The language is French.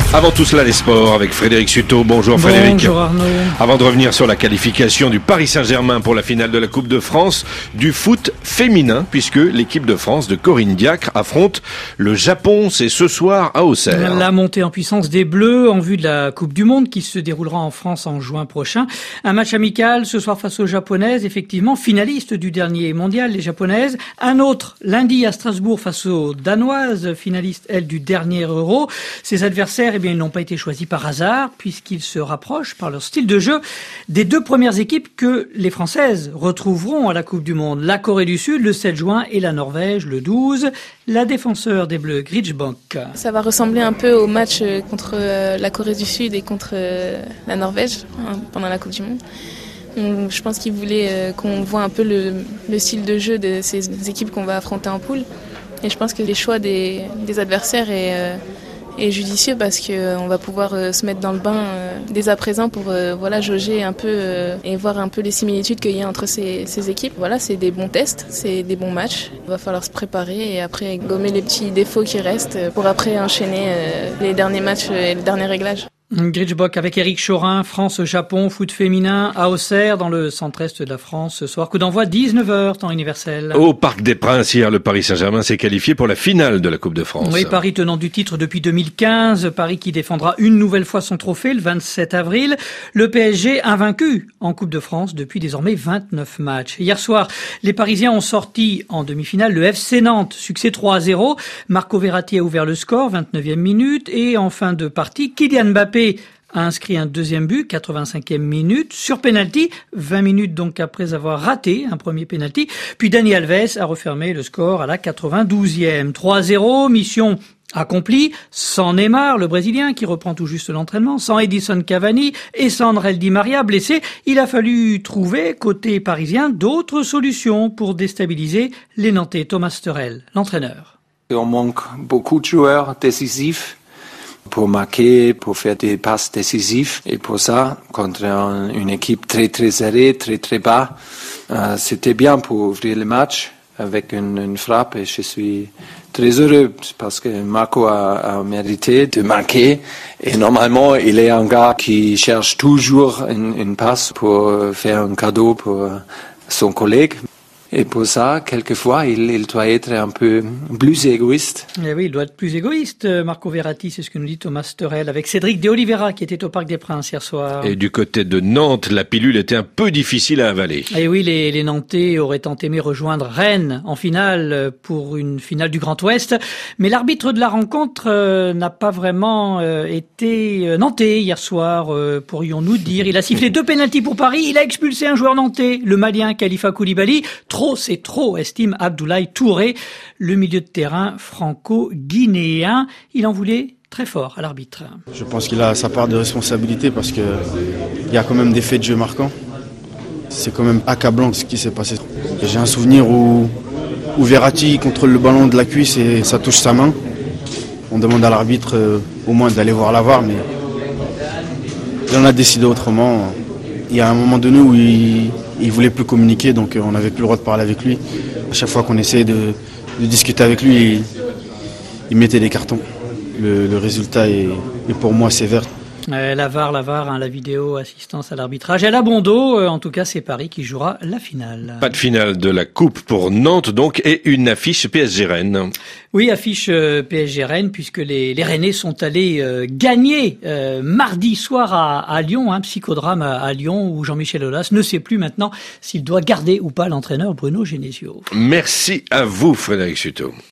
Avant tout cela, les sports avec Frédéric Sutot. Bonjour Frédéric. Bonjour Arnaud. Avant de revenir sur la qualification du Paris Saint-Germain pour la finale de la Coupe de France du foot féminin, puisque l'équipe de France de Corinne Diacre affronte le Japon. C'est ce soir à Auxerre. La montée en puissance des Bleus en vue de la Coupe du Monde qui se déroulera en France en juin prochain. Un match amical ce soir face aux Japonaises, effectivement finalistes du dernier mondial, les Japonaises. Un autre lundi à Strasbourg face aux Danoises, finalistes elles du dernier Euro. Ces adversaires, ils n'ont pas été choisis par hasard puisqu'ils se rapprochent par leur style de jeu des deux premières équipes que les Françaises retrouveront à la Coupe du Monde. La Corée du Sud le 7 juin et la Norvège le 12. La défenseur des Bleus, Griesbach. Ça va ressembler un peu au match contre la Corée du Sud et contre la Norvège pendant la Coupe du Monde. Je pense qu'ils voulaient qu'on voit un peu le style de jeu de ces équipes qu'on va affronter en poule. Et je pense que les choix des adversaires est judicieux parce qu'on va pouvoir se mettre dans le bain dès à présent pour jauger un peu et voir un peu les similitudes qu'il y a entre ces équipes. Voilà, c'est des bons tests, c'est des bons matchs. Il va falloir se préparer et après gommer les petits défauts qui restent pour après enchaîner les derniers matchs et les derniers réglages. Griesbach avec Éric Chorin, France-Japon, foot féminin à Auxerre dans le centre-est de la France ce soir. Coup d'envoi 19h, temps universel. Au Parc des Princes, hier, le Paris Saint-Germain s'est qualifié pour la finale de la Coupe de France. Oui, Paris tenant du titre depuis 2015. Paris qui défendra une nouvelle fois son trophée le 27 avril. Le PSG invaincu en Coupe de France depuis désormais 29 matchs. Hier soir, les Parisiens ont sorti en demi-finale le FC Nantes. Succès 3-0. Marco Verratti a ouvert le score, 29e minute. Et en fin de partie, Kylian Mbappé a inscrit un deuxième but, 85e minute, sur penalty, 20 minutes donc après avoir raté un premier penalty. Puis Dani Alves a refermé le score à la 92e. 3-0, mission accomplie, sans Neymar, le Brésilien qui reprend tout juste l'entraînement, sans Edison Cavani et sans André Di Maria blessé. Il a fallu trouver, côté parisien, d'autres solutions pour déstabiliser les Nantais. Thomas Sterel, l'entraîneur. On manque beaucoup de joueurs décisifs pour marquer, pour faire des passes décisives. Et pour ça, contre une équipe très très serrée, très très bas, c'était bien pour ouvrir le match avec une frappe. Et je suis très heureux parce que Marco a mérité de marquer. Et normalement, il est un gars qui cherche toujours une passe pour faire un cadeau pour son collègue. Et pour ça, quelquefois, il doit être un peu plus égoïste. Eh oui, il doit être plus égoïste, Marco Verratti, c'est ce que nous dit Thomas Sterel, avec Cédric de Oliveira qui était au Parc des Princes hier soir. Et du côté de Nantes, la pilule était un peu difficile à avaler. Et oui, les Nantais auraient tant aimé rejoindre Rennes en finale pour une finale du Grand Ouest. Mais l'arbitre de la rencontre n'a pas vraiment été nantais hier soir, pourrions-nous dire. Il a sifflé 2 pénaltys pour Paris, il a expulsé un joueur nantais, le Malien Khalifa Koulibaly. Trop, c'est trop, estime Abdoulaye Touré, le milieu de terrain franco-guinéen. Il en voulait très fort à l'arbitre. Je pense qu'il a sa part de responsabilité parce qu'il y a quand même des faits de jeu marquants. C'est quand même accablant ce qui s'est passé. J'ai un souvenir où Verratti contrôle le ballon de la cuisse et ça touche sa main. On demande à l'arbitre au moins d'aller voir la VAR, mais il en a décidé autrement. Il y a un moment donné où il voulait plus communiquer, donc on n'avait plus le droit de parler avec lui. À chaque fois qu'on essayait de discuter avec lui, il mettait des cartons. Le résultat est pour moi sévère. La VAR, la vidéo assistance à l'arbitrage. Elle a bon dos, en tout cas c'est Paris qui jouera la finale. Pas de finale de la Coupe pour Nantes donc et une affiche PSG Rennes. Oui, affiche PSG Rennes puisque les Rennais sont allés gagner mardi soir à Lyon, psychodrame à Lyon où Jean-Michel Aulas ne sait plus maintenant s'il doit garder ou pas l'entraîneur Bruno Genesio. Merci à vous Frédéric Sutot.